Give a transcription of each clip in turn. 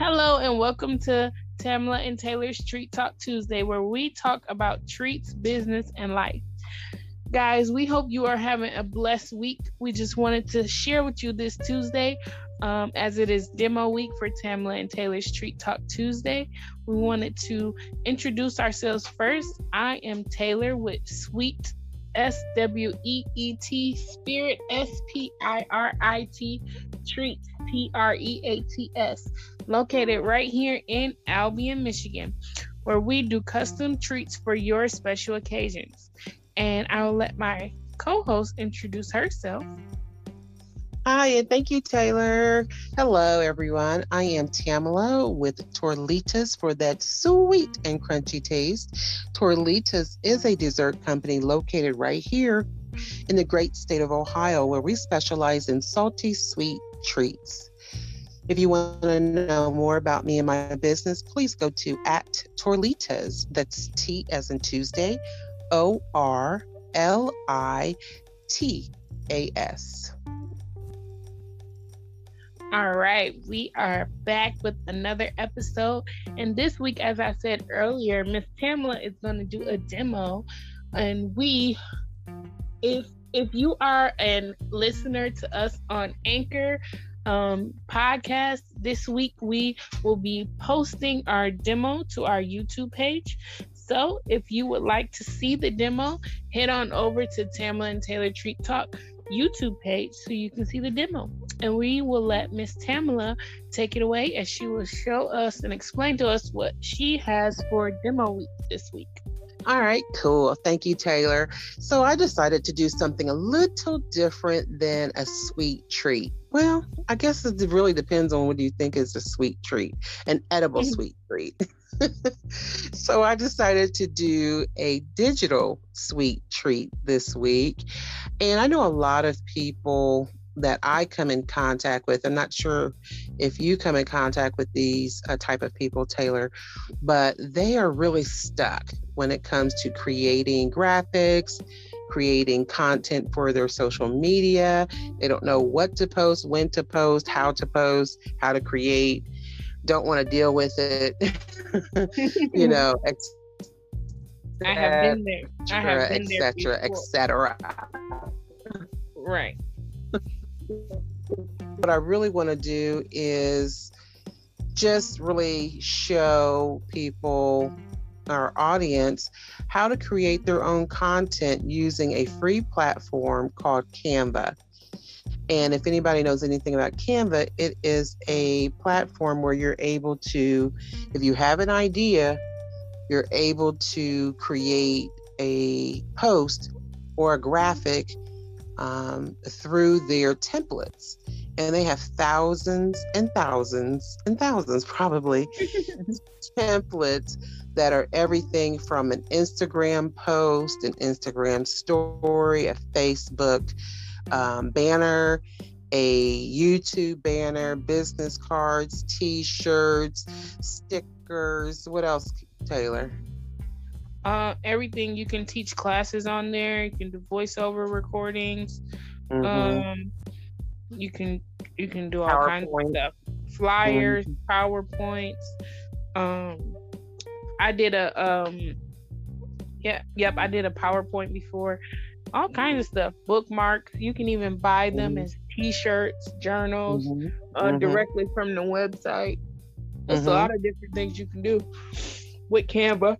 Hello and welcome to Tamla and Taylor's Treat Talk Tuesday, where we talk about treats, business, and life. Guys, we hope you are having a blessed week. We just wanted to share with you this Tuesday, as it is demo week for Tamla and Taylor's Treat Talk Tuesday. We wanted to introduce ourselves first. I am Taylor with Sweet SWEET Spirit SPIRIT Treats TREATS, located right here in Albion, Michigan, where we do custom treats for your special occasions. And I'll let my co-host introduce herself. Hi, and thank you, Taylor. Hello, everyone. I am Tamala with Torlitas for that sweet and crunchy taste. Torlitas is a dessert company located right here in the great state of Ohio, where we specialize in salty, sweet treats. If you want to know more about me and my business, please go to @Torlitas. That's T as in Tuesday, ORLITAS. All right, we are back with another episode. And this week, as I said earlier, Miss Tamla is going to do a demo. And if you are a listener to us on Anchor podcast, this week we will be posting our demo to our YouTube page. So if you would like to see the demo, head on over to Tamla and Taylor Treat Talk YouTube page so you can see the demo. And we will let Miss Tamla take it away as she will show us and explain to us what she has for demo week this week. All right, cool. Thank you, Taylor. So I decided to do something a little different than a sweet treat. Well, I guess it really depends on what you think is a sweet treat, an edible sweet treat. So I decided to do a digital sweet treat this week. And I know a lot of people that I come in contact with. I'm not sure if you come in contact with these type of people, Taylor, but they are really stuck when it comes to creating graphics, creating content for their social media. They don't know what to post, when to post, how to create, don't want to deal with it, I have been there. etc. Right. What I really want to do is just really show people, our audience, how to create their own content using a free platform called Canva. And if anybody knows anything about Canva, it is a platform where you're able to, if you have an idea, you're able to create a post or a graphic through their templates. And they have thousands and thousands and thousands, probably, templates that are everything from an Instagram post, an Instagram story, a Facebook banner, a YouTube banner, business cards, t-shirts, stickers. What else, Taylor? Everything. You can teach classes on there. You can do voiceover recordings. Mm-hmm. You can do all kinds of stuff. Flyers, PowerPoints. I did I did a PowerPoint before. All kinds of stuff. Bookmarks. You can even buy them as t-shirts, journals, directly from the website. There's a lot of different things you can do with Canva.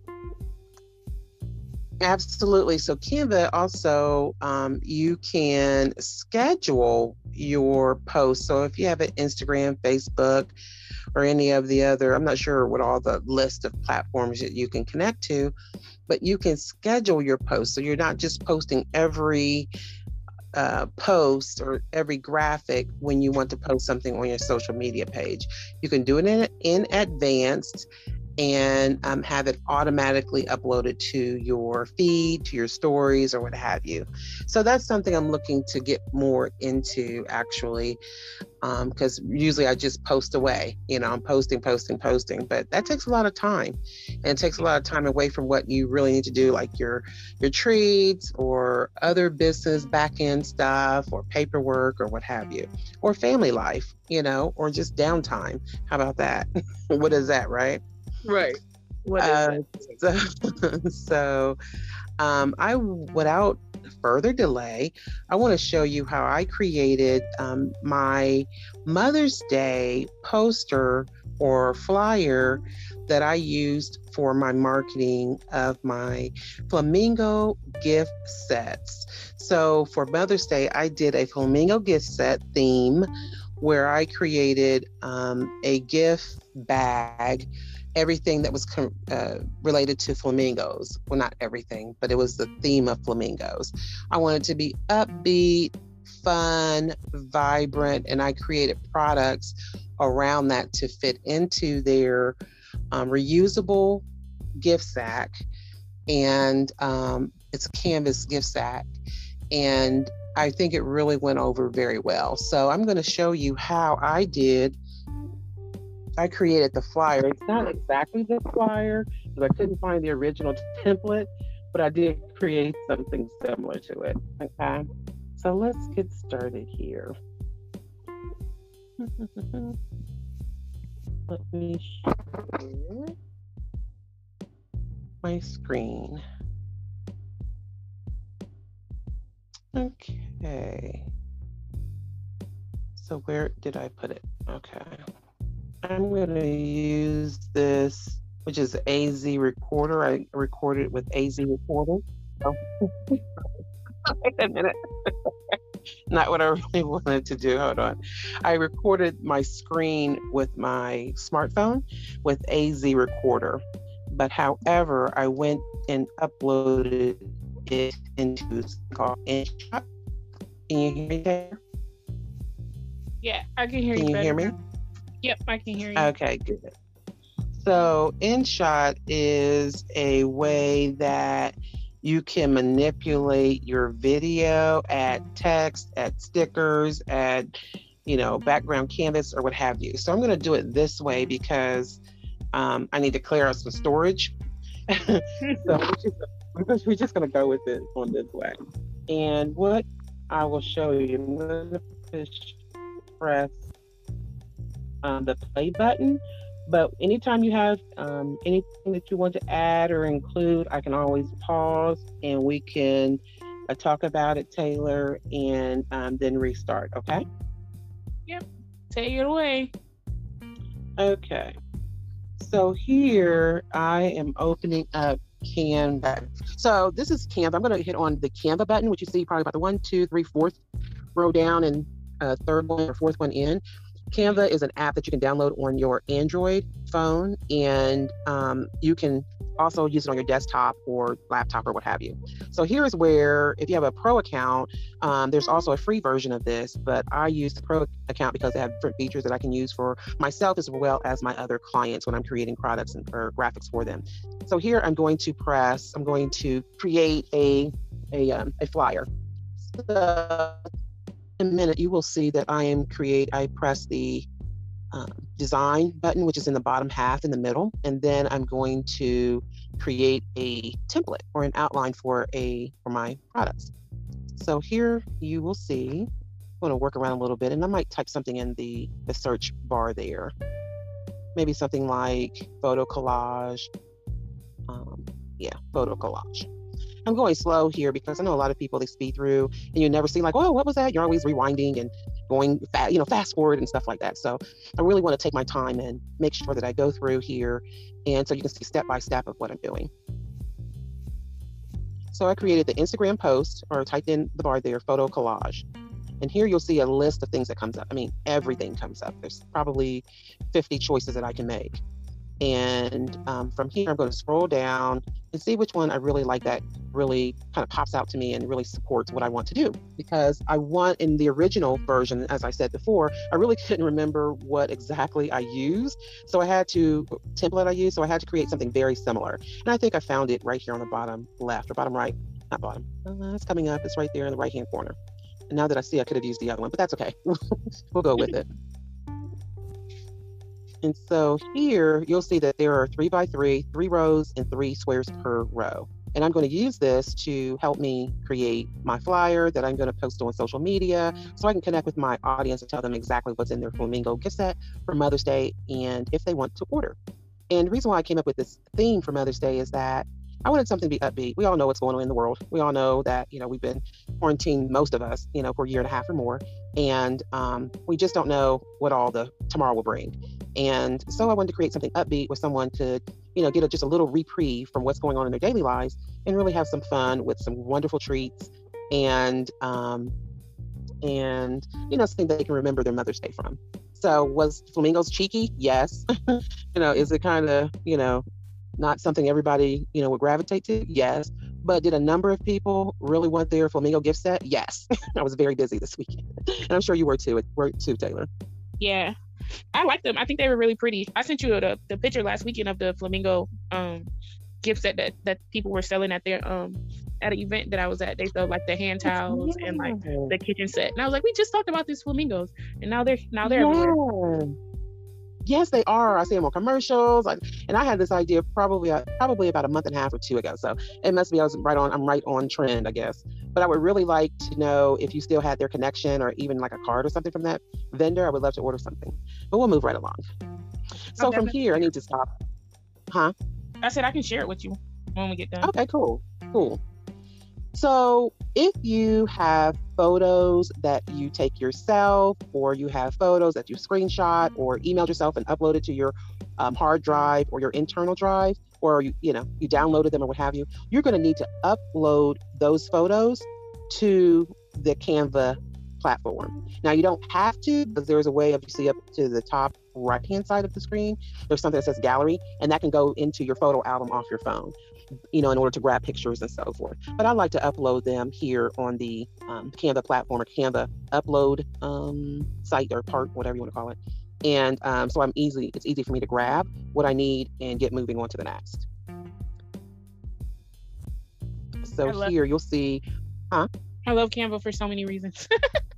Absolutely. So Canva also, you can schedule your posts. So if you have an Instagram, Facebook, or any of the other, I'm not sure what all the list of platforms that you can connect to, but you can schedule your posts. So you're not just posting every post or every graphic when you want to post something on your social media page. You can do it in advance, and have it automatically uploaded to your feed, to your stories, or what have you. So that's something I'm looking to get more into, actually, because usually I just post away. I'm posting, but that takes a lot of time, and it takes a lot of time away from what you really need to do, like your treats or other business back end stuff or paperwork or what have you, or family life, or just downtime. How about that? What is that, right? Right. What is it? So without further delay, I want to show you how I created my Mother's Day poster or flyer that I used for my marketing of my flamingo gift sets. So for Mother's Day, I did a flamingo gift set theme where I created a gift bag, everything that was related to flamingos. Well, not everything, but it was the theme of flamingos. I wanted to be upbeat, fun, vibrant, and I created products around that to fit into their reusable gift sack. And it's a canvas gift sack. And I think it really went over very well. So I'm going to show you how I created the flyer. It's not exactly the flyer because I couldn't find the original template, but I did create something similar to it. Okay, so let's get started here. Let me share my screen. Okay. So where did I put it? Okay. I'm going to use this, which is AZ Recorder. I recorded with AZ Recorder. Oh. Wait a minute. Not what I really wanted to do. Hold on. I recorded my screen with my smartphone with AZ Recorder. But however, I went and uploaded it into something called InShot. Can you hear me there? Yeah, I can hear you. Can you better hear me? now. Yep, I can hear you. Okay, good. So InShot is a way that you can manipulate your video, add text, add stickers, add, background canvas or what have you. So I'm going to do it this way because I need to clear out some storage. So we're just going to go with it on this way. And what I will show you, I'm going to press the play button, but anytime you have anything that you want to add or include, I can always pause and we can talk about it, Taylor, and then restart. Okay? Yep. Take it away. Okay. So here I am opening up Canva. So this is Canva. I'm going to hit on the Canva button, which you see probably about the 1, 2, 3, 4th row down and third one or fourth one in. Canva is an app that you can download on your Android phone, and you can also use it on your desktop or laptop or what have you. So here's where, if you have a pro account, there's also a free version of this, but I use the pro account because they have different features that I can use for myself as well as my other clients when I'm creating products or graphics for them. So here I'm going to create a flyer. So in a minute, you will see that I press the design button, which is in the bottom half in the middle, and then I'm going to create a template or an outline for my products. So here you will see, I'm going to work around a little bit, and I might type something in the search bar there. Maybe something like photo collage. Photo collage. I'm going slow here because I know a lot of people, they speed through and you never see like, oh, what was that? You're always rewinding and going fast forward and stuff like that. So I really want to take my time and make sure that I go through here. And so you can see step by step of what I'm doing. So I created the Instagram post, or typed in the bar there, photo collage. And here you'll see a list of things that comes up. I mean, everything comes up. There's probably 50 choices that I can make. And from here, I'm going to scroll down and see which one I really like that really kind of pops out to me and really supports what I want to do. Because I want, in the original version, as I said before, I really couldn't remember what exactly I used. So I had to, template I used, so I had to create something very similar. And I think I found it right here on the bottom left or bottom right, not bottom. It's coming up, it's right there in the right-hand corner. And now that I see, I could have used the other one, but that's okay. We'll go with it. And so here you'll see that there are 3x3, 3 rows and 3 squares per row. And I'm going to use this to help me create my flyer that I'm going to post on social media so I can connect with my audience and tell them exactly what's in their Flamingo gift set for Mother's Day and if they want to order. And the reason why I came up with this theme for Mother's Day is that I wanted something to be upbeat. We all know what's going on in the world. We all know that, we've been quarantined, most of us, for a year and a half or more. And we just don't know what all the tomorrow will bring. And so I wanted to create something upbeat where someone could, get just a little reprieve from what's going on in their daily lives and really have some fun with some wonderful treats and something they can remember their Mother's Day from. So was Flamingos cheeky? Yes. Is it kind of, not something everybody, would gravitate to? Yes. But did a number of people really want their Flamingo gift set? Yes. I was very busy this weekend. And I'm sure you were too, Taylor. Yeah. I like them. I think they were really pretty. I sent you the picture last weekend of the Flamingo gift set that people were selling at their at an event that I was at. They sold like the hand towels and like the kitchen set. And I was like, we just talked about these flamingos, and now they're everywhere. Yes, they are. I see them on commercials. And I had this idea probably about a month and a half or 2 ago. So it must be I'm right on trend, I guess. But I would really like to know if you still had their connection or even like a card or something from that vendor. I would love to order something. But we'll move right along. So from here, I need to stop. Huh? I said I can share it with you when we get done. Okay, cool. So if you have photos that you take yourself, or you have photos that you screenshot or emailed yourself and uploaded to your hard drive or your internal drive, or you downloaded them or what have you, you're going to need to upload those photos to the Canva platform. Now you don't have to, because there's a way, if you see up to the top right-hand side of the screen, there's something that says gallery, and that can go into your photo album off your phone, in order to grab pictures and so forth. But I like to upload them here on the Canva platform or Canva upload site or part, whatever you want to call it. And so it's easy for me to grab what I need and get moving on to the next. So here you'll see, I love Canva for so many reasons.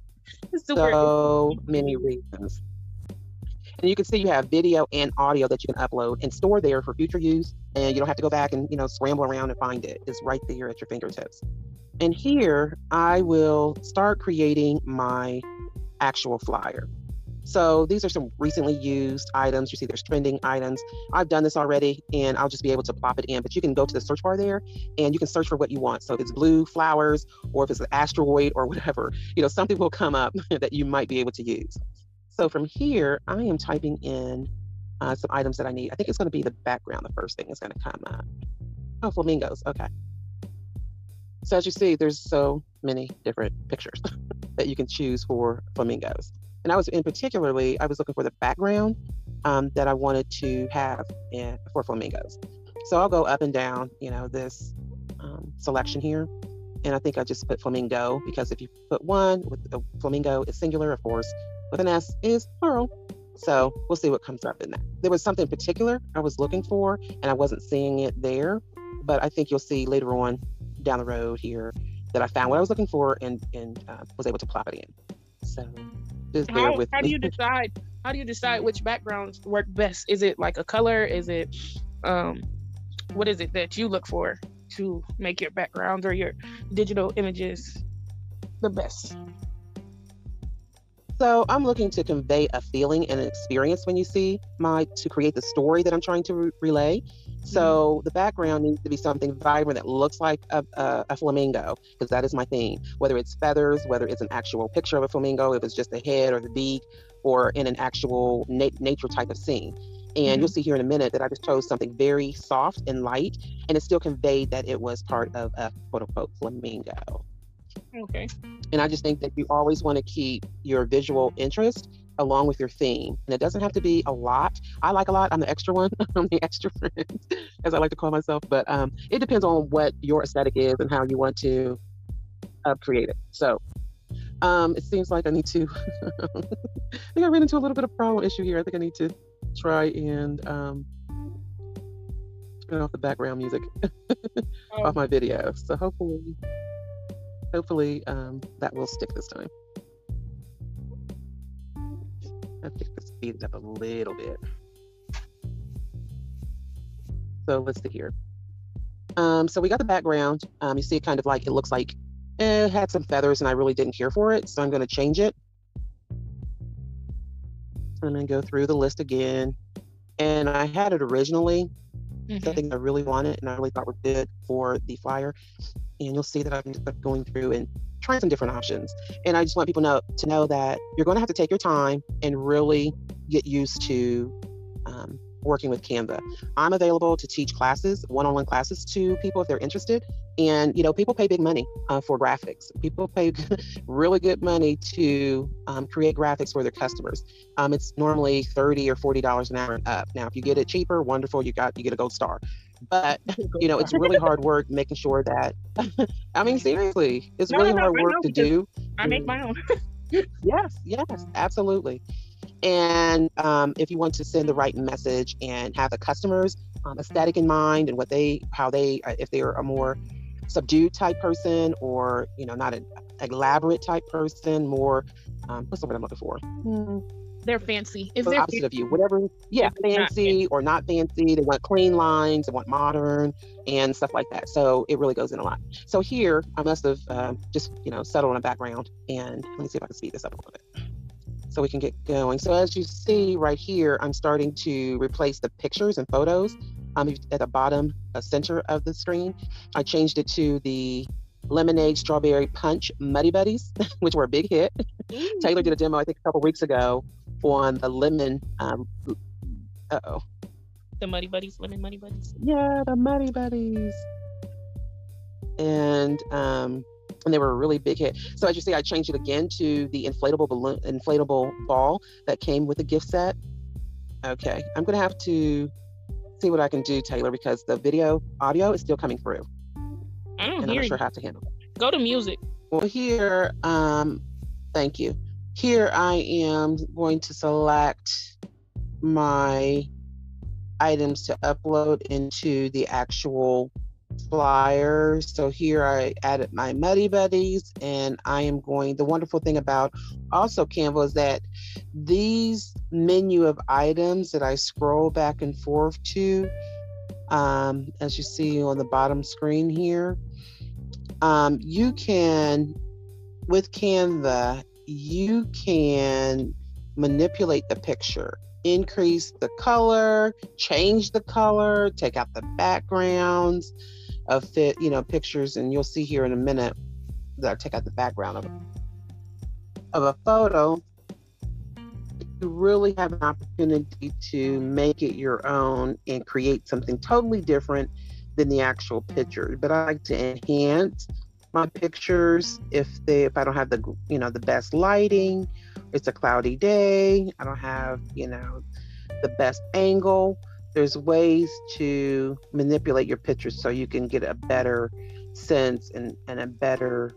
So many reasons. And you can see you have video and audio that you can upload and store there for future use. And you don't have to go back and, scramble around and find it. It's right there at your fingertips. And here I will start creating my actual flyer. So these are some recently used items. You see there's trending items. I've done this already and I'll just be able to plop it in, but you can go to the search bar there and you can search for what you want. So if it's blue flowers or if it's an asteroid or whatever, something will come up that you might be able to use. So from here, I am typing in some items that I need. I think it's going to be the background. The first thing is going to come up. Oh, flamingos. Okay. So as you see, there's so many different pictures that you can choose for flamingos. And I was looking for the background that I wanted to have for flamingos. So I'll go up and down, this selection here. And I think I just put flamingo, because if you put one with a flamingo, it's singular, of course. With an S is plural. So we'll see what comes up in that. There was something particular I was looking for and I wasn't seeing it there, but I think you'll see later on down the road here that I found what I was looking for and was able to plop it in. So just bear with me. How do you decide which backgrounds work best? Is it like a color? Is it what is it that you look for to make your backgrounds or your digital images the best? So I'm looking to convey a feeling and an experience to create the story that I'm trying to relay. So the background needs to be something vibrant that looks like a flamingo, because that is my theme. Whether it's feathers, whether it's an actual picture of a flamingo, if it's just the head or the beak, or in an actual nature type of scene. And you'll see here in a minute that I just chose something very soft and light, and it still conveyed that it was part of a quote unquote flamingo. Okay. And I just think that you always want to keep your visual interest along with your theme. And it doesn't have to be a lot. I like a lot. I'm the extra one. I'm the extra friend, as I like to call myself. But it depends on what your aesthetic is and how you want to create it. So it seems like I need to, I think I ran into a little bit of problem issue here. I think I need to try and turn off the background music off my video. So hopefully that will stick this time. I think to speed it up a little bit. So let's see here. So we got the background. You see it kind of like, it looks like it had some feathers and I really didn't care for it. So I'm going to change it. I'm going to go through the list again. And I had it originally, something I really wanted and I really thought were good for the flyer. And you'll see that I'm just going through and trying some different options. And I just want people to know that you're going to have to take your time and really get used to working with Canva. I'm available to teach classes, one-on-one classes to people if they're interested. And, people pay big money for graphics. People pay really good money to create graphics for their customers. It's normally $30 or $40 an hour and up. Now, if you get it cheaper, wonderful, you get a gold star. But, it's really hard work making sure that, I mean, seriously, it's really hard work to do. I make my own. Yes, absolutely. And if you want to send the right message and have the customers aesthetic in mind and if they're a more subdued type person or, not an elaborate type person, more, what's the word I'm looking for? They're fancy. If they're opposite of you, whatever. Yeah, fancy or not fancy. They want clean lines. They want modern and stuff like that. So it really goes in a lot. So here I must have just, settled on a background. And let me see if I can speed this up a little bit so we can get going. So as you see right here, I'm starting to replace the pictures and photos at the bottom center of the screen. I changed it to the Lemonade Strawberry Punch Muddy Buddies, which were a big hit. Taylor did a demo, I think, a couple weeks ago on the lemon. The Muddy Buddies, Lemon Muddy Buddies. Yeah, the Muddy Buddies. And they were a really big hit. So as you see, I changed it again to the inflatable ball that came with the gift set. Okay, I'm gonna have to see what I can do, Taylor, because the audio is still coming through. I'm not sure how to handle it. Go to music. Well, here, thank you. Here I am going to select my items to upload into the actual flyer. So here I added my Muddy Buddies, and I am the wonderful thing about also Canva is that these menu of items that I scroll back and forth to, as you see on the bottom screen here, you can, with Canva, you can manipulate the picture, increase the color, change the color, take out the backgrounds of pictures. And you'll see here in a minute that I take out the background of a photo. You really have an opportunity to make it your own and create something totally different than the actual picture. But I like to enhance my pictures if I don't have the best lighting, it's a cloudy day, I don't have the best angle. There's ways to manipulate your pictures so you can get a better sense and a better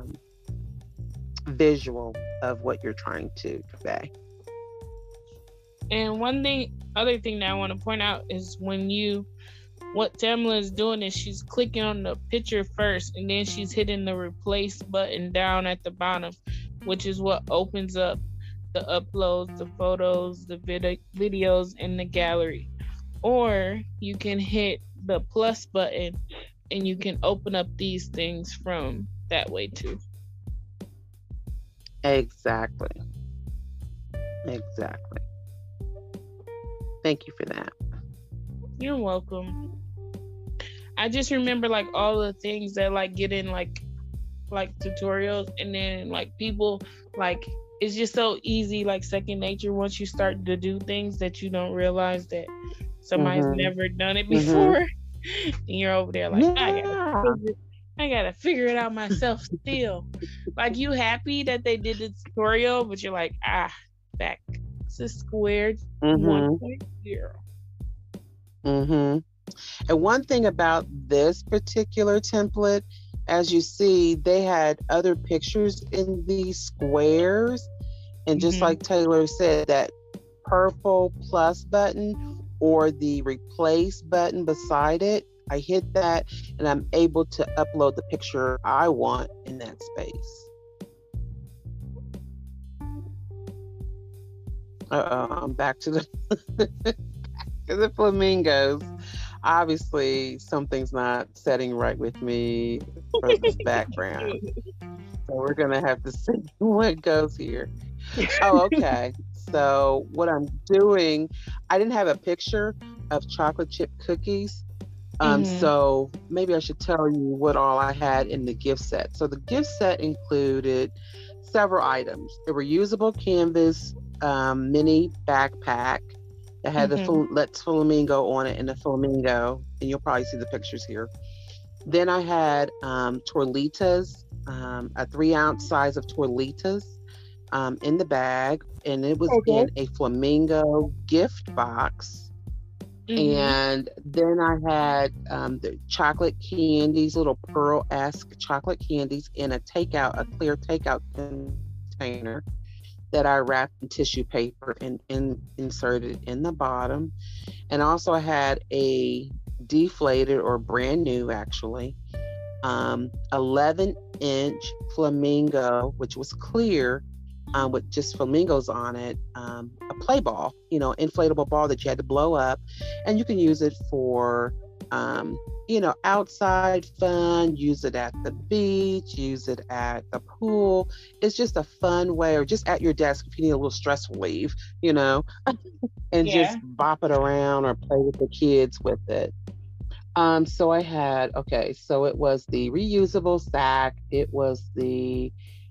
visual of what you're trying to convey. And other thing that I want to point out is what Tamla is doing is she's clicking on the picture first, and then she's hitting the replace button down at the bottom, which is what opens up the uploads, the photos, the videos, and the gallery. Or you can hit the plus button and you can open up these things from that way too. Exactly. Thank you for that. You're welcome. I just remember all the things that get in like tutorials, and then people it's just so easy, second nature once you start to do things that you don't realize that somebody's never done it before. And you're over there I gotta figure it out myself still. You happy that they did the tutorial, but you're back to square Mm-hmm. 1.0. Mm-hmm. And one thing about this particular template, as you see, they had other pictures in these squares. And just Mm-hmm. like Taylor said, that purple plus button or the replace button beside it, I hit that and I'm able to upload the picture I want in that space. I'm back to the flamingos. Obviously, something's not setting right with me for this background. So we're gonna have to see what goes here. Oh, okay. So what I'm doing, I didn't have a picture of chocolate chip cookies. Mm-hmm. So maybe I should tell you what all I had in the gift set. So the gift set included several items: a reusable canvas mini backpack that had the Mm-hmm. Let's Flamingo on it and the flamingo, and you'll probably see the pictures here. Then I had torlitas, a 3-ounce size of torlitas in the bag, and it was Okay. in a flamingo gift box. Mm-hmm. And then I had the chocolate candies, little pearl-esque chocolate candies in a clear takeout container that I wrapped in tissue paper and inserted in the bottom. And also I had a deflated, or brand new actually, 11-inch flamingo, which was clear, with just flamingos on it, a play ball, inflatable ball that you had to blow up. And you can use it for, outside fun, use it at the beach, use it at the pool. It's just a fun way, or just at your desk if you need a little stress relief, and Yeah. just bop it around or play with the kids with it. So I had, okay, so it was the reusable sack, it was the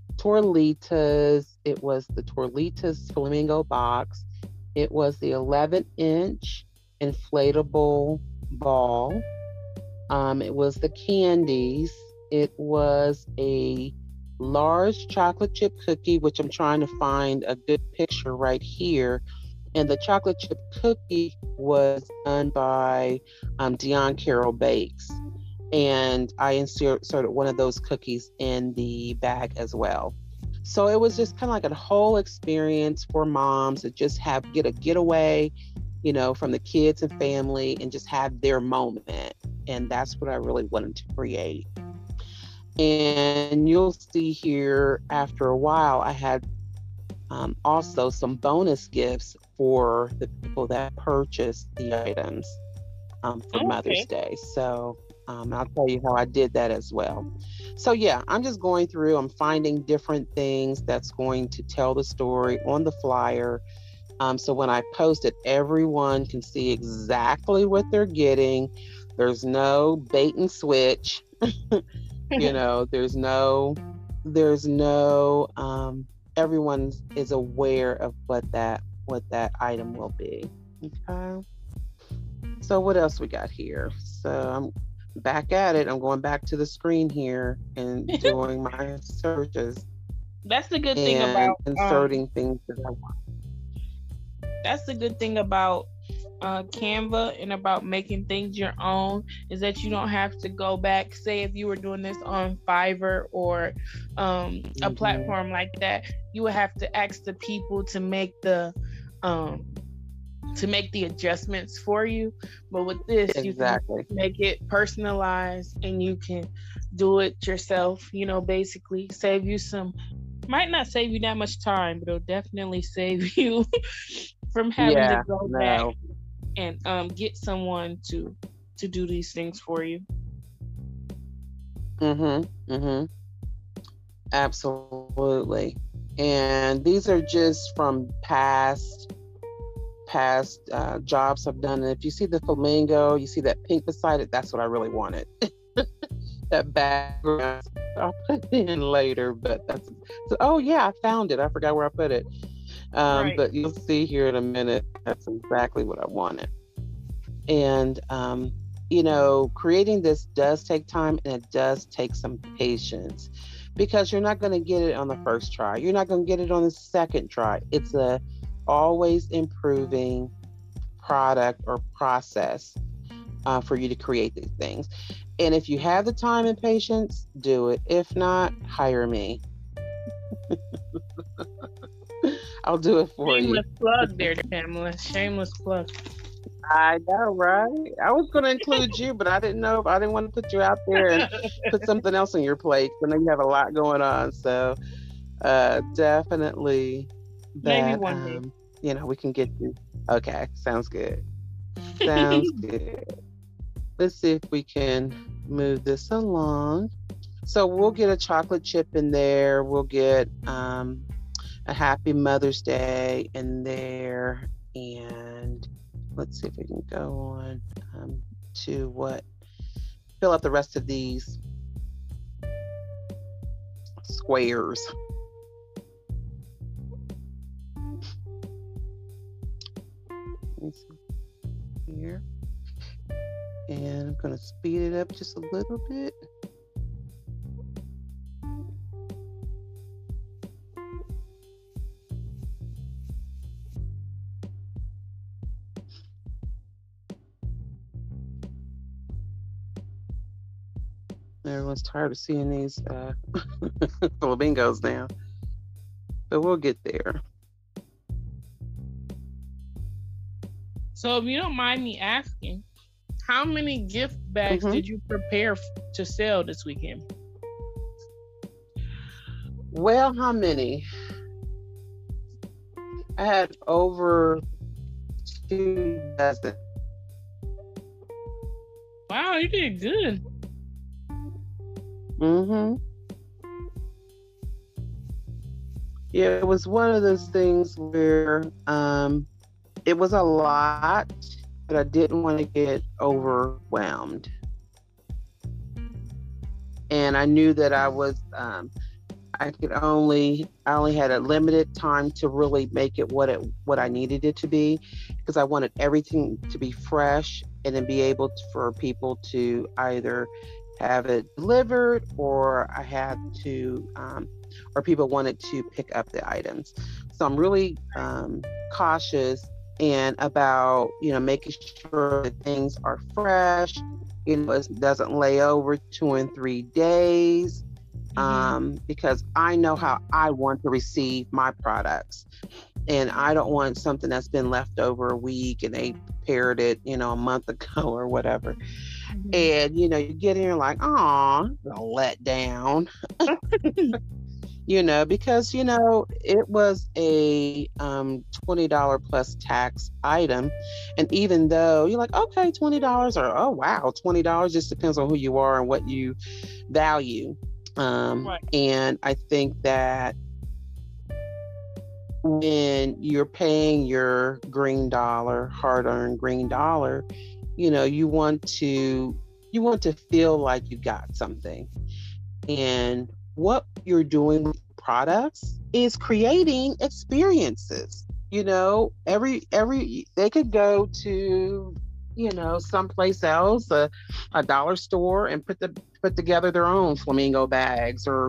Torlitas flamingo box, it was the 11-inch inflatable ball, it was the candies, it was a large chocolate chip cookie, which I'm trying to find a good picture right here. And the chocolate chip cookie was done by Dion Carroll Bakes. And I inserted one of those cookies in the bag as well. So it was just kind of like a whole experience for moms to just get a getaway, from the kids and family, and just have their moment. And that's what I really wanted to create. And you'll see here after a while, I had also some bonus gifts for the people that purchased the items for Mother's Okay. Day. So I'll tell you how I did that as well. So yeah, I'm just going through, I'm finding different things that's going to tell the story on the flyer. So when I post it, everyone can see exactly what they're getting. There's no bait and switch. There's no everyone is aware of what that item will be. Okay. So what else we got here? So I'm back at it. I'm going back to the screen here and doing my searches That's the good thing and about inserting things that I want. that's the good thing about Canva and about making things your own, is that you don't have to go back. Say if you were doing this on Fiverr or a Mm-hmm. platform like that, you would have to ask the people um, to make the adjustments for you. But with this, you can Exactly. make it personalized and you can do it yourself. Basically save you some. Might not save you that much time, but it'll definitely save you from having to Yeah. go back No. and get someone to do these things for you. Mm-hmm. Mm-hmm. Absolutely. And these are just from past jobs I've done. And if you see the flamingo, you see that pink beside it, that's what I really wanted. That background. I'll put it in later, but that's so. Oh yeah, I found it. I forgot where I put it. Right. But you'll see here in a minute. That's exactly what I wanted. And creating this does take time and it does take some patience because you're not going to get it on the first try. You're not going to get it on the second try. It's a always improving product or process for you to create these things. And if you have the time and patience, do it. If not, hire me. I'll do it for you. Shameless plug there, Pamela. Shameless plug. I know, right? I was going to include you, but I didn't know if I didn't want to put you out there and put something else on your plate. I know you have a lot going on, so definitely that. Maybe one day. You know, we can get you. Okay, sounds good. Sounds good. Let's see if we can move this along. So we'll get a chocolate chip in there. We'll get a Happy Mother's Day in there, and let's see if we can go on to fill out the rest of these squares. Let me see here. And I'm going to speed it up just a little bit. Everyone's tired of seeing these flamingos now, but we'll get there. So if you don't mind me asking, how many gift bags did you prepare to sell this weekend? Well, how many? I had over 2 dozen. Wow, you did good. Yeah, it was one of those things where it was a lot, but I didn't want to get overwhelmed. And I knew that I only had a limited time to really make it what I needed it to be, because I wanted everything to be fresh and then be able for people to either have it delivered, or I had to, or people wanted to pick up the items. So I'm really cautious and about, making sure that things are fresh, it doesn't lay over 2 and 3 days, because I know how I want to receive my products. And I don't want something that's been left over a week and they prepared it, a month ago or whatever. And, you get here like, aw, let down, because, it was a $20 plus tax item. And even though you're like, okay, $20 or, oh, wow, $20 just depends on who you are and what you value. Right. And I think that when you're paying your green dollar, hard-earned green dollar, you want to feel like you got something. And what you're doing with products is creating experiences. Every they could go to someplace else, a dollar store, and put together their own flamingo bags, or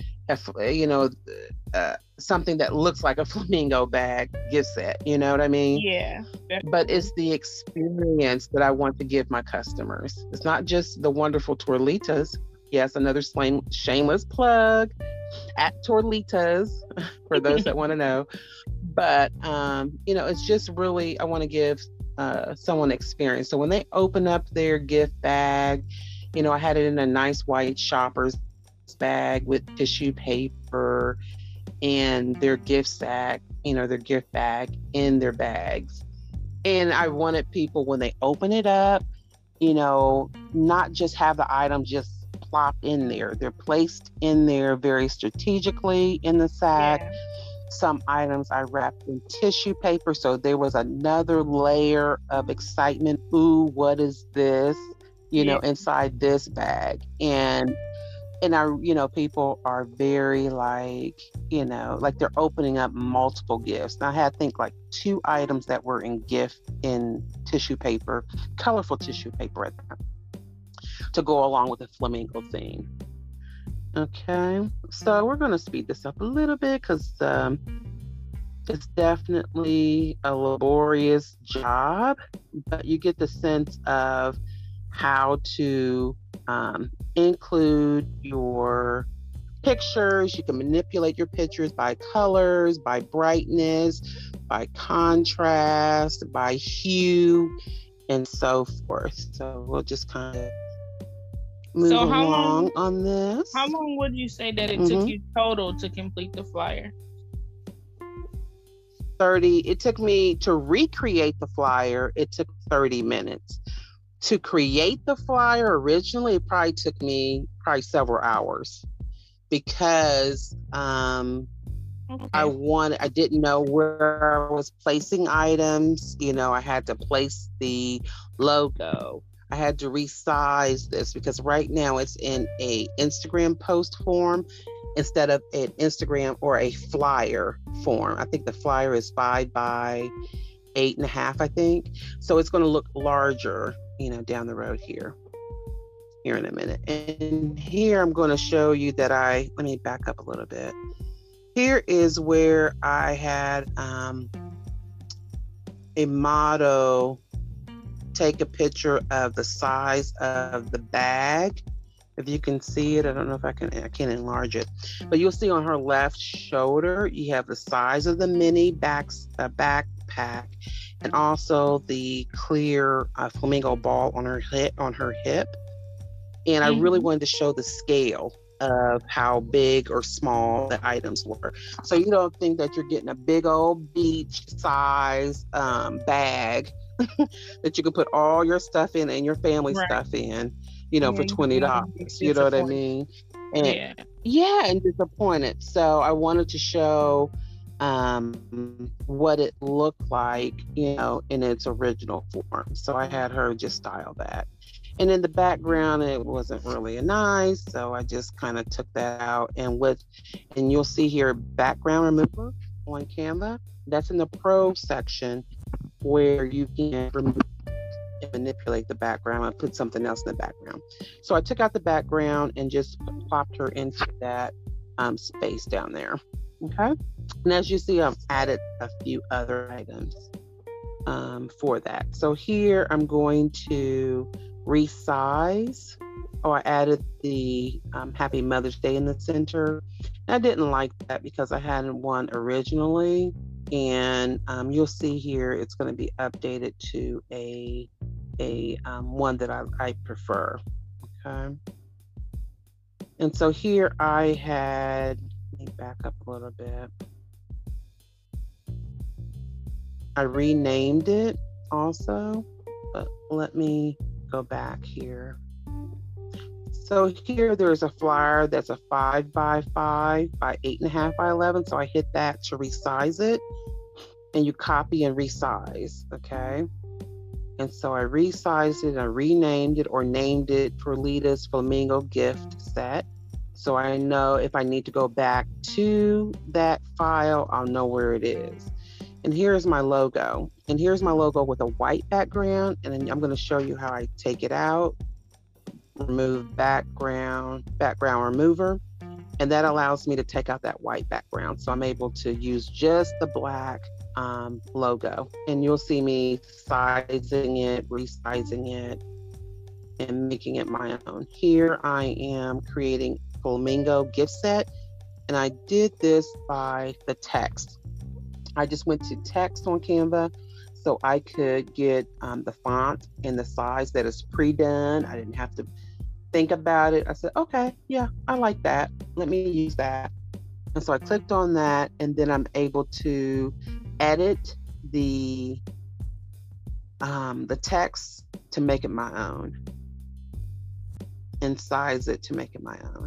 something that looks like a flamingo bag gift set. You know what I mean? Yeah. Definitely. But it's the experience that I want to give my customers. It's not just the wonderful Torlitas. Yes, another shameless plug at Torlitas for those that want to know. But it's just really, I want to give someone experience. So when they open up their gift bag, I had it in a nice white shopper's bag with tissue paper, and their gift sack, their gift bag in their bags. And I wanted people, when they open it up, not just have the item just plop in there. They're placed in there very strategically in the sack. Yeah. Some items I wrapped in tissue paper, so there was another layer of excitement. Ooh, what is this? Inside this bag. And I, people are very like they're opening up multiple gifts. And I had, I think, like 2 items that were in tissue paper, colorful tissue paper at the time, to go along with the flamingo theme. Okay, so we're going to speed this up a little bit because it's definitely a laborious job, but you get the sense of how to include your pictures. You can manipulate your pictures by colors, by brightness, by contrast, by hue, and so forth. So we'll just kind of move So along on this. how long would you say that it took you total to complete the flyer? 30. It took me to recreate the flyer. It took 30 minutes. To create the flyer originally, it probably took me several hours because I didn't know where I was placing items. You know, I had to place the logo. I had to resize this because right now it's in a Instagram post form instead of an Instagram or a flyer form. I think the flyer is 5 by 8.5, I think. So it's going to look larger, you know, down the road here in a minute. And here I'm going to show you that let me back up a little bit. Here is where I had a model take a picture of the size of the bag. If you can see it, I don't know if I can't enlarge it, but you'll see on her left shoulder, you have the size of the mini backpack and also the clear flamingo ball on her hip. And I really wanted to show the scale of how big or small the items were. So you don't think that you're getting a big old beach size bag that you can put all your stuff in and your family stuff in, you know, for $20. You know what I mean? And and disappointed. So I wanted to show what it looked like, you know, in its original form. So I had her just style that. And in the background, it wasn't really nice, so I just kind of took that out. And you'll see here, background remover on Canva. That's in the Pro section where you can remove and manipulate the background and put something else in the background. So I took out the background and just plopped her into that space down there. Okay. And as you see, I've added a few other items for that. So here I'm going to resize. I added the Happy Mother's Day in the center. And I didn't like that because I had one originally, and you'll see here it's going to be updated to a one that I prefer. Okay. And so here I had, let me back up a little bit. I renamed it also, but let me go back here. So here there's a flyer that's a 5 by 5 by 8.5 by 11. So I hit that to resize it, and you copy and resize, okay? And so I resized it, I renamed it or named it Perlita's Flamingo Gift Set. So I know if I need to go back to that file, I'll know where it is. And here's my logo. And here's my logo with a white background. And then I'm going to show you how I take it out. Remove background remover. And that allows me to take out that white background. So I'm able to use just the black logo. And you'll see me sizing it, resizing it, and making it my own. Here I am creating Flamingo gift set. And I did this by the text. I just went to text on Canva so I could get the font and the size that is pre-done. I didn't have to think about it. I said, okay, yeah, I like that. Let me use that. And so I clicked on that, and then I'm able to edit the text to make it my own and size it to make it my own.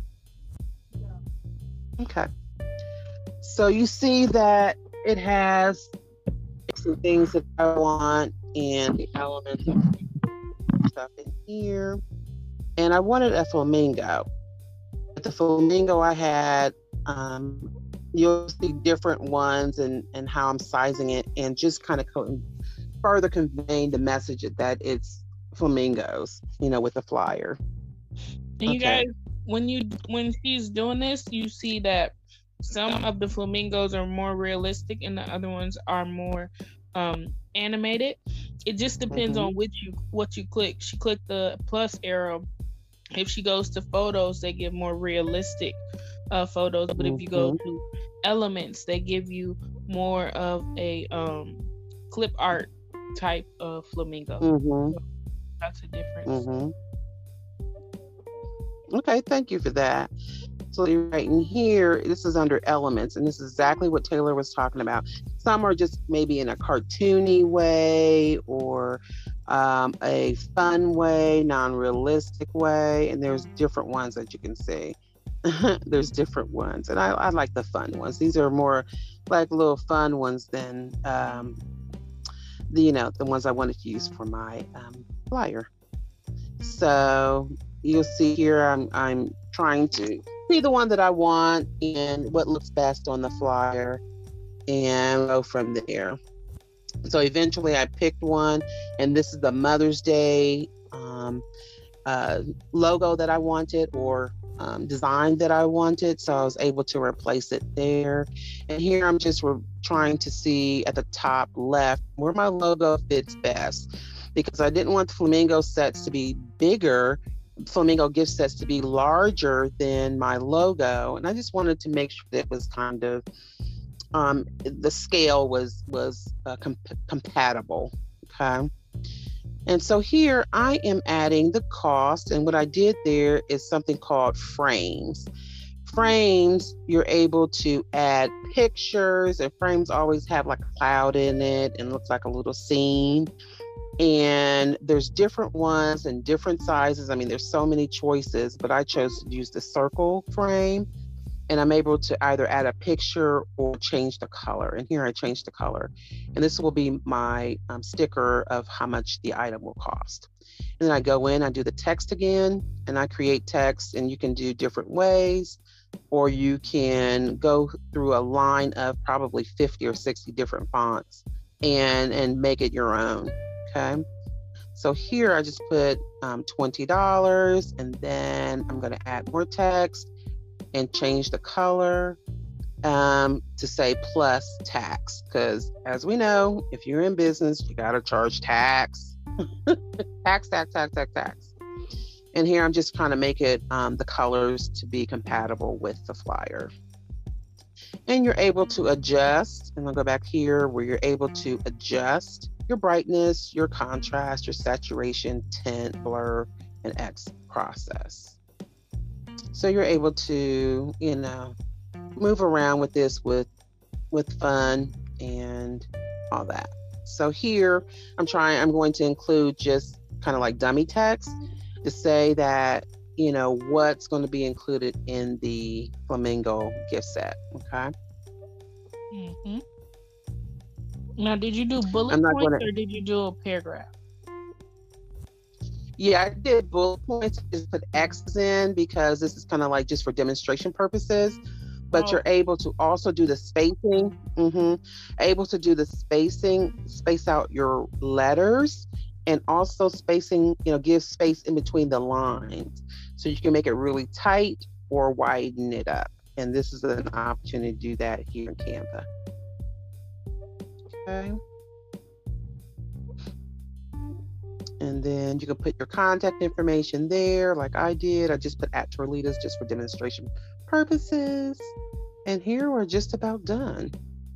Okay. So you see that it has some things that I want and the elements of stuff in here. And I wanted a flamingo. But the flamingo I had, you'll see different ones and how I'm sizing it, and just kind of further conveying the message that it's flamingos, you know, with the flyer. And you guys, when she's doing this, you see that some of the flamingos are more realistic and the other ones are more animated. It just depends on what you click. She clicked the plus arrow. If she goes to photos, they give more realistic photos. But if you go to elements, they give you more of a clip art type of flamingo. So that's a difference. Okay, thank you for that. So you're right in here, this is under elements, and this is exactly what Taylor was talking about. Some are just maybe in a cartoony way or a fun way, non-realistic way, and there's different ones that you can see. There's different ones, and I like the fun ones. These are more like little fun ones than the ones I wanted to use for my flyer. So you'll see here I'm trying to see the one that I want and what looks best on the flyer and go from there. So eventually I picked one, and this is the Mother's Day logo that I wanted, or design that I wanted. So I was able to replace it there. And here I'm just trying to see at the top left where my logo fits best, because I didn't want the flamingo sets to be bigger, flamingo gift sets to be larger than my logo, and I just wanted to make sure that it was kind of the scale was compatible. Okay, and so here I am adding the cost, and what I did there is something called frames. Frames, you're able to add pictures, and frames always have like a cloud in it and looks like a little scene. And there's different ones and different sizes. I mean, there's so many choices, but I chose to use the circle frame, and I'm able to either add a picture or change the color. And here I changed the color. And this will be my sticker of how much the item will cost. And then I go in, I do the text again, and I create text, and you can do different ways, or you can go through a line of probably 50 or 60 different fonts and make it your own. Okay, so here I just put $20, and then I'm going to add more text and change the color to say plus tax, because as we know, if you're in business, you got to charge tax. tax. And here I'm just trying to make it the colors to be compatible with the flyer. And you're able to adjust, and I'll go back here where you're able to adjust your brightness, your contrast, your saturation, tint, blur, and X process. So you're able to, move around with this with fun and all that. So here I'm going to include just kind of like dummy text to say that, what's going to be included in the flamingo gift set. Okay. Mm-hmm. Now, did you do bullet points or did you do a paragraph? Yeah, I did bullet points. Just put X's in because this is kind of like just for demonstration purposes. But you're able to also do the spacing. Able to do the spacing, space out your letters, and also spacing, give space in between the lines. So you can make it really tight or widen it up. And this is an opportunity to do that here in Canva. Okay. And then you can put your contact information there like I did. I just put @Torlitas just for demonstration purposes. And here we're just about done.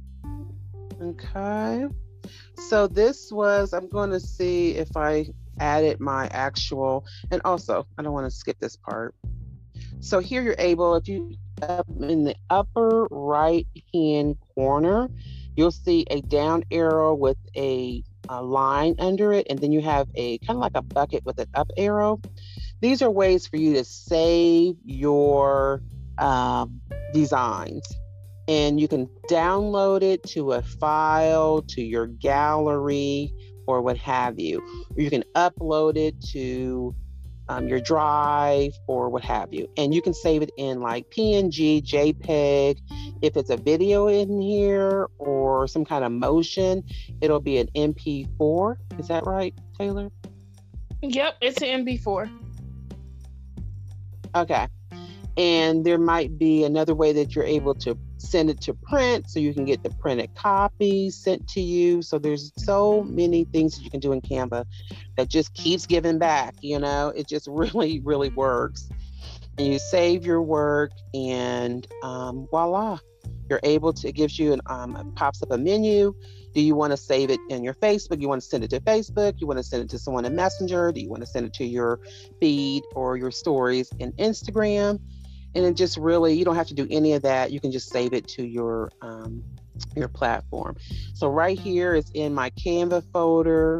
Okay. So this was, I'm going to see if I added my actual, and also I don't want to skip this part. So here you're able, if you up in the upper right hand corner, you'll see a down arrow with a line under it, and then you have a kind of like a bucket with an up arrow. These are ways for you to save your designs, and you can download it to a file, to your gallery, or what have you. Or you can upload it to your drive or what have you. And you can save it in like PNG, JPEG. If it's a video in here or some kind of motion, it'll be an MP4. Is that right, Taylor? Yep, it's an MP4. Okay. And there might be another way that you're able to send it to print, so you can get the printed copy sent to you. So there's so many things that you can do in Canva that just keeps giving back, it just really, really works. And you save your work, and voila, you're able to, it gives you it pops up a menu. Do you want to save it in your Facebook? You want to send it to Facebook? You want to send it to someone in Messenger? Do you want to send it to your feed or your stories in Instagram? And it just really, you don't have to do any of that. You can just save it to your platform. So right here is in my Canva folder,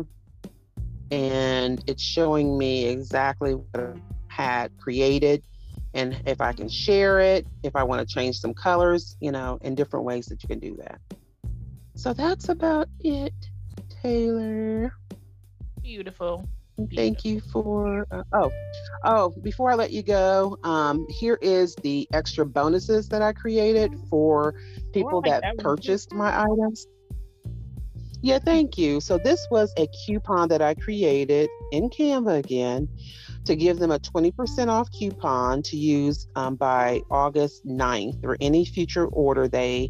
and it's showing me exactly what I had created, and if I can share it, if I want to change some colors, in different ways that you can do that. So that's about it, Taylor. Beautiful. Thank you for before I let you go, here is the extra bonuses that I created for people that purchased my items. Yeah, thank you. So this was a coupon that I created in Canva again to give them a 20% off coupon to use by August 9th, or any future order they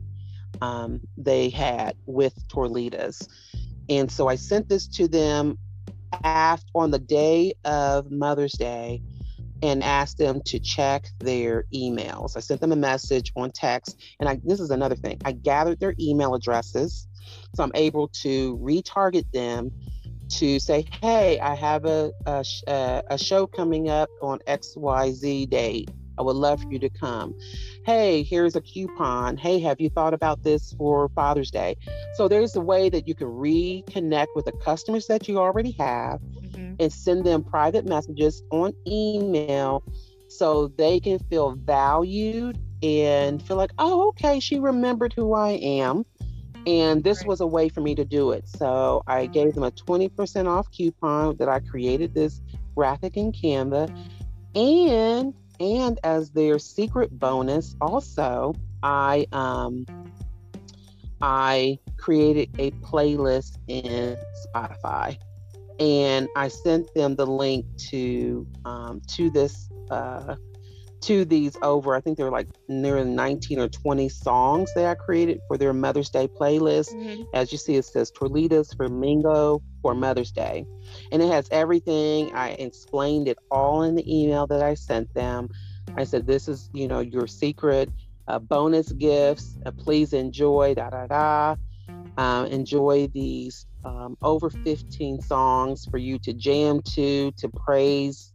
had with Torlitas. And so I sent this to them on the day of Mother's Day, and asked them to check their emails. I sent them a message on text, and this is another thing. I gathered their email addresses, so I'm able to retarget them to say, hey, I have a show coming up on XYZ date. I would love for you to come. Hey, here's a coupon. Hey, have you thought about this for Father's Day? So there's a way that you can reconnect with the customers that you already have, and send them private messages on email so they can feel valued and feel like, oh, okay, she remembered who I am. And this was a way for me to do it. So I gave them a 20% off coupon that I created this graphic in Canva. And as their secret bonus, also, I created a playlist in Spotify, and I sent them the link to these over, I think they're like near 19 or 20 songs that I created for their Mother's Day playlist. As you see, it says Torlitas Flamingo for Mother's Day, and it has everything. I explained it all in the email that I sent them. I said, this is, your secret bonus gifts. Please enjoy enjoy these over 15 songs for you to jam to praise,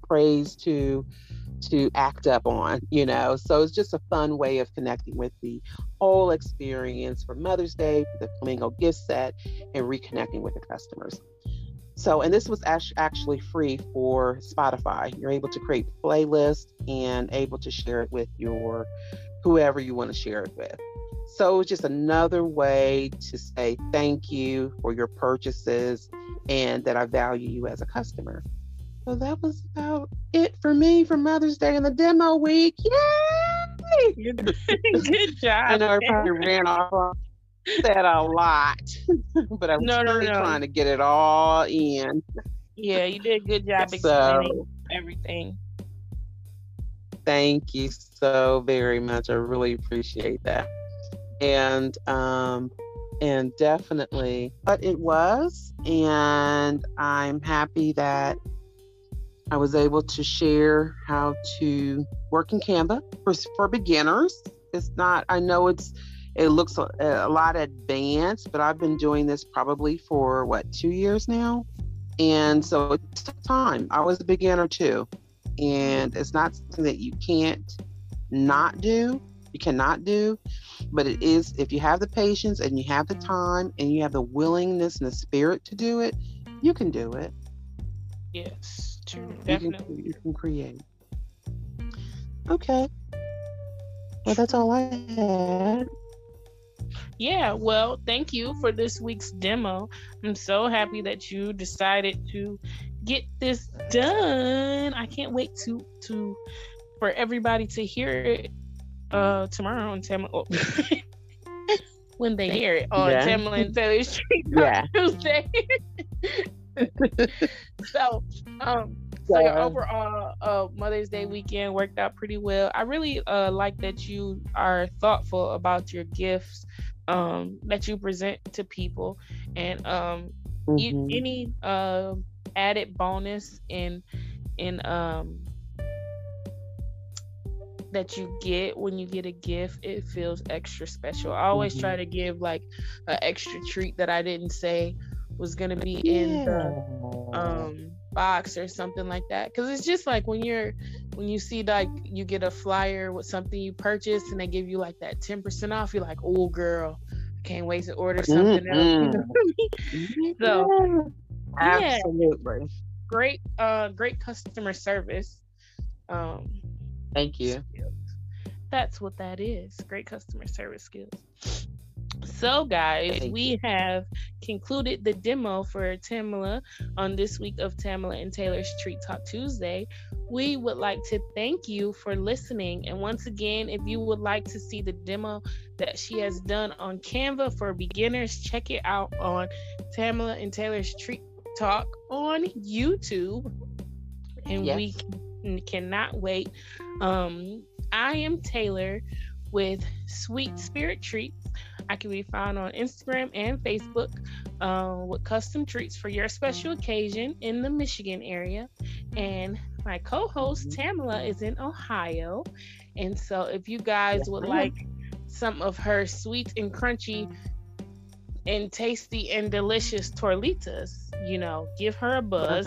to act up on, So it's just a fun way of connecting with the whole experience for Mother's Day, the Flamingo gift set, and reconnecting with the customers. So, and this was actually free for Spotify. You're able to create playlists and able to share it with your whoever you want to share it with. So it's just another way to say thank you for your purchases and that I value you as a customer. So that was about it for me for Mother's Day and the demo week. Yay! Good job. I know I probably ran off, said a lot, but I was trying to get it all in. Yeah, you did a good job explaining everything. Thank you so very much. I really appreciate that. And definitely what it was. And I'm happy that I was able to share how to work in Canva for beginners. It's not, I know it looks a lot advanced, but I've been doing this probably for 2 years now. And so it took time. I was a beginner too. And it's not something that you can't not do. You cannot do, but it is, if you have the patience and you have the time and you have the willingness and the spirit to do it, you can do it. Yes, true. Definitely. You can create. Okay. Well, that's all I had. Yeah, well, thank you for this week's demo. I'm so happy that you decided to get this done. I can't wait for everybody to hear it tomorrow on Tamla. When they hear it on Tamla and Taylor Street Tuesday. So So your overall Mother's Day weekend worked out pretty well. I really like that you are thoughtful about your gifts that you present to people, and any added bonus in that you get when you get a gift, it feels extra special. I always try to give like an extra treat that I didn't say was gonna be in the box or something like that, because it's just like when you see like you get a flyer with something you purchased and they give you like that 10% off, you're like, oh girl, I can't wait to order something else. So absolutely, great customer service. Thank you. Skills. That's what that is. Great customer service skills. So guys, we have concluded the demo for Tamala on this week of Tamala and Taylor's Treat Talk Tuesday. We would like to thank you for listening. And once again, if you would like to see the demo that she has done on Canva for beginners, check it out on Tamala and Taylor's Treat Talk on YouTube. And we cannot wait. I am Taylor with Sweet Spirit Treats. I can be found on Instagram and Facebook with custom treats for your special occasion in the Michigan area. And my co-host Tamala is in Ohio. And so if you guys would like some of her sweet and crunchy and tasty and delicious torlitas, give her a buzz.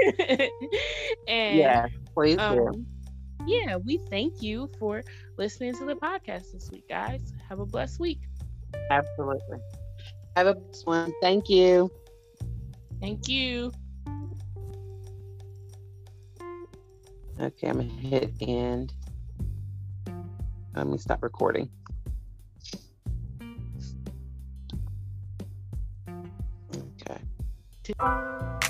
And please do. Yeah, we thank you for listening to the podcast this week, guys. Have a blessed week. Absolutely. Have a blessed one. Thank you. Thank you. Okay, I'm going to hit end. Let me stop recording. Okay.